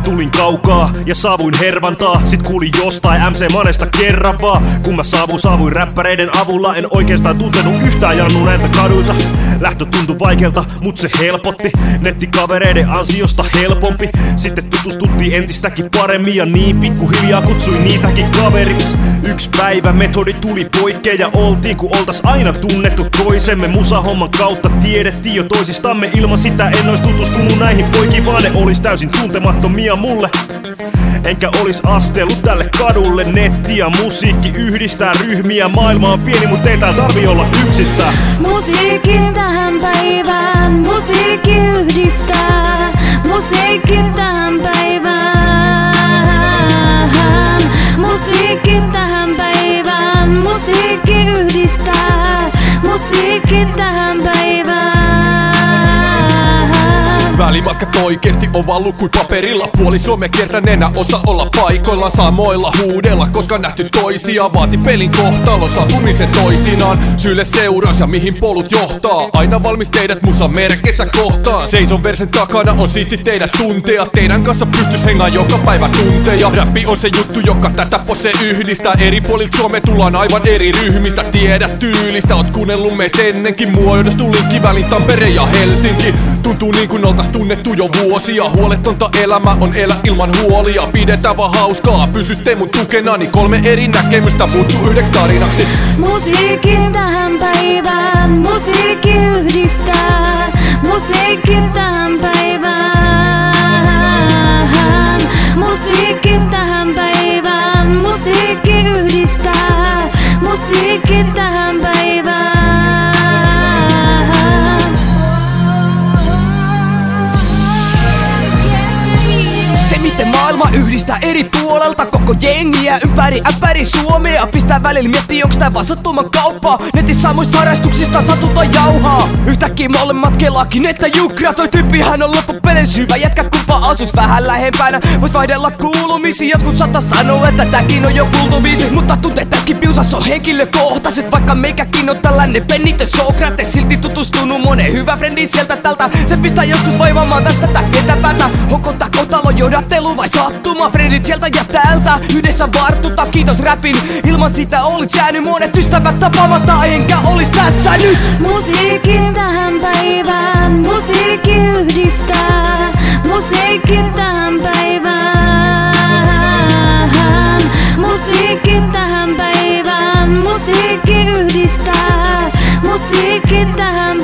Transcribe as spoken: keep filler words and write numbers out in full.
tulin kaukaa ja saavuin hervantaa. Sit kuulin jostain M C Manesta kerran vaan. Kun mä saavuin, saavuin räppäreiden avulla. En oikeastaan tuntenut yhtään jannu näiltä kaduilta. Lähtö tuntui vaikealta, mut se helpotti. Nettikavereiden ansiosta helpompi. Sitten tutustuttiin entistäkin paremmin ja niin pikkuhiljaa kutsuin niitäkin kaveriksi. Yksi päivä metodi tuli poikkeen ja oltiin kun oltais aina tunnettu toisemme. Musahomman kautta tiedettiin jo toisistamme. Ilman sitä en ois tutustunut näihin poikiin, vaan ne olis täysin tuntemattomia mulle. Enkä olis astellut tälle kadulle. Netti ja musiikki yhdistää ryhmiä. Maailma on pieni, mut ei tää tarvi olla yksistään. Musiikki tähän päivään, musiikki yhdistää. Musiikki tähän päivään, musiikki tähän päivään, musiikki yhdistää. Musiikki tähän päivään. Välimatkat oikeesti on vaan luku paperilla. Puoli Suomea kiertäneenä osa olla paikoillaan samoilla huudella. Koska nähty toisia vaati pelin kohtalon saapumisen toisinaan. Syille seuraus ja mihin polut johtaa. Aina valmis teidät musan merkeissä kohtaan. Seison versen takana on siisti teidät tuntea. Teidän kanssa pystys hengaa joka päivä tunteja. Räppi on se juttu joka tätä pose yhdistää. Eri puolilta Suomea tullaan aivan eri ryhmistä. Tiedät tyylistä, oot kuunnellut meitä ennenkin. Muodostu linkki välin Tampere ja Helsinki. Tuntuu niin kuin oltais tunnettu jo vuosia. Huoletonta elämä on elä ilman huolia. Pidetään vaan hauskaa, pysytte mun tukenani. Kolme eri näkemystä muuttuu yhdeksi tarinaksi. Musiikki tähän päivään, musiikki yhdistää. Musiikki tähän päivään, musiikki tähän päivään, musiikki yhdistää. Musiikki tähän päivään. Miten maailma yhdistää eri puolelta koko jengiä ympäri ämpäri Suomea. Pistää välillä miettii onks tää vaan sattuman kauppaa. Netissä samoista harrastuksista satuta jauhaa. Yhtäkkiä molemmat kelaakin että jukria. Toi tyyppihän on loppupelen syvä jätkä kumpa asus vähän lähempänä. Vois vaihdella kuulumisia. Jotkut saattaa sanoa että tääkin on jo kuultu biisi. Mutta tunteet täskin piusas on henkilökohtaiset. Vaikka meikäkin on tällainen pennitön Sokrates. Silti tutustunut monen hyvä frendi sieltä tältä. Se pistää joskus vaivaamaan tästä tää päätä. Onko tää kohtalo johdattelu vai sattuma? Frendit sieltä ja täältä yhdessä vartuta. Kiitos räpin, ilman sitä olis jäänyt monet ystävät tapaamatta. Enkä olis tässä nyt. Musiikki tähän päivään, musiikki yhdistää. Musiikki tähän päivään, musiikki tähän päivään, musiikki yhdistää. Musiikki tähän